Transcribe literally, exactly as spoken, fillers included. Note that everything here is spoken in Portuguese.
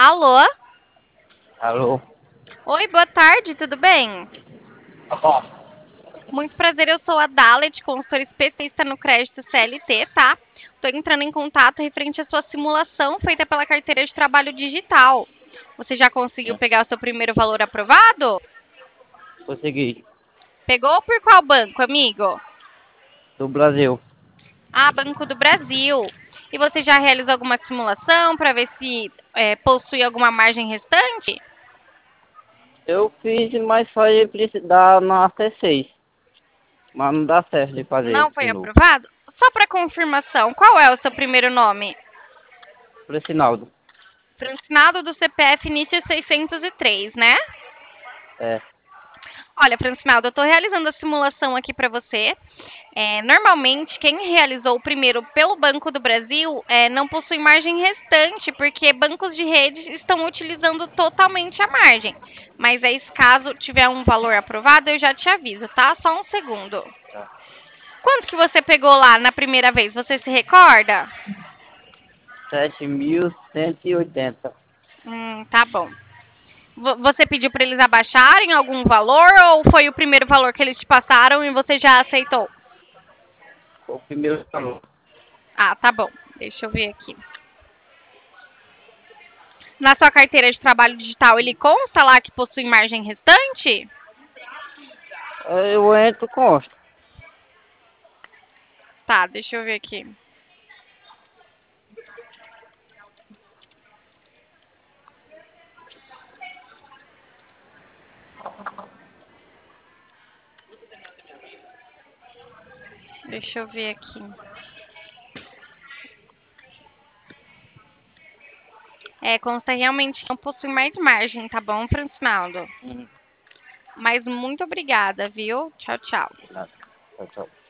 Alô? Alô? Oi, boa tarde, tudo bem? Tá bom. Muito prazer, eu sou a Dalet, consultora especialista no crédito C L T, tá? Tô entrando em contato referente à sua simulação feita pela carteira de trabalho digital. Você já conseguiu Sim, pegar o seu primeiro valor aprovado? consegui. Pegou por qual banco, amigo? Do Brasil. Ah, Banco do Brasil. E você já realizou alguma simulação para ver se é, possui alguma margem restante? Eu fiz, mas só ia precisar na T seis. Mas não dá certo de fazer Não foi de novo. aprovado? Só para confirmação, qual é o seu primeiro nome? Precinaldo. Francinado do C P F início seiscentos e três, né? É. Olha, Francinaldo, eu estou realizando a simulação aqui para você. É, normalmente, quem realizou o primeiro pelo Banco do Brasil é, não possui margem restante, porque bancos de rede estão utilizando totalmente a margem. Mas aí, se caso tiver um valor aprovado, eu já te aviso, tá? Só um segundo. Tá. Quanto que você pegou lá na primeira vez? Você se recorda? Sete mil cento e oitenta. Hum, tá bom. Vo- Você pediu para eles abaixarem algum valor ou foi o primeiro valor que eles te passaram e você já aceitou? Foi o primeiro valor. Ah, tá bom. Deixa eu ver aqui. Na sua carteira de trabalho digital, ele consta lá que possui margem restante? Eu entro, consta. Tá, deixa eu ver aqui. Deixa eu ver aqui. É, consta realmente que não possui mais margem, tá bom, Francinaldo? Uhum. Mas muito obrigada, viu? Tchau, tchau. Nada. Tchau, tchau.